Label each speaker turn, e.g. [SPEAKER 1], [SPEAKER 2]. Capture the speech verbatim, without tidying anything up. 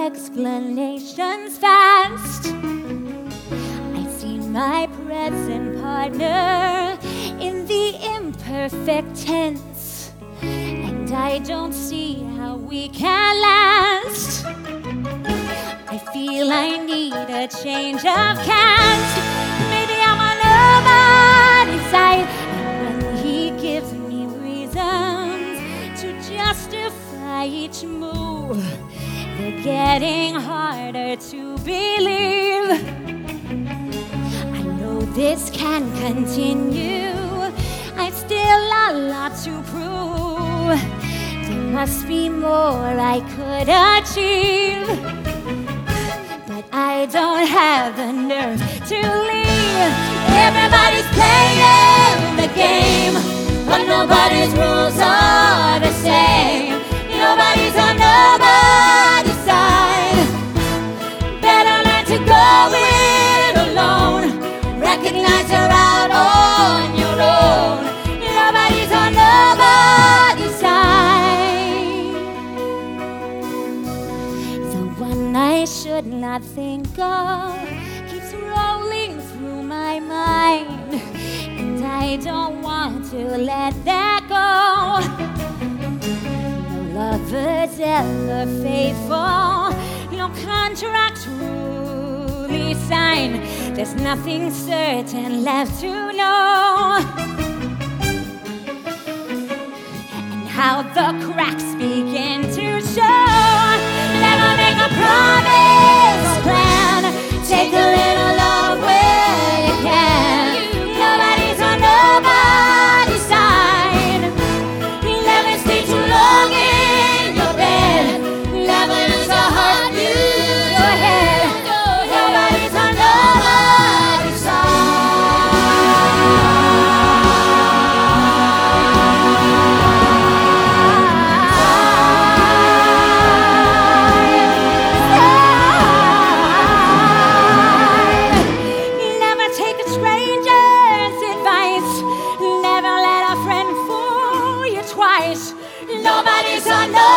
[SPEAKER 1] explanations fast. I see my present partner in the imperfect tense, and I don't see how we can last. I feel I need a change of cast. Maybe I'm on nobody's side, and when he gives me reasons to justify each move, they're getting harder to believe. I know this can continue. I've still a lot to prove. There must be more I could achieve, but I don't have the nerve to leave. Everybody's playing the game, but nobody's rules are the same. Nobody's on nobody's side. Better learn to go it alone. Recognize you're out on your own. Nobody's on nobody's side. The one I should not think of keeps rolling through my mind, and I don't want to let that go. Lovers ever faithful, no contract truly signed. There's nothing certain left to know, and how the cracks begin to show. Never make a promise plan. Take a little love where you can. Nobody's on nobody's side. Never stay too long in your bed. Never lose a heart, use your head. Nobody's on nobody's side. Never take a stranger's advice. Never let a friend fool you twice. Nobody's on no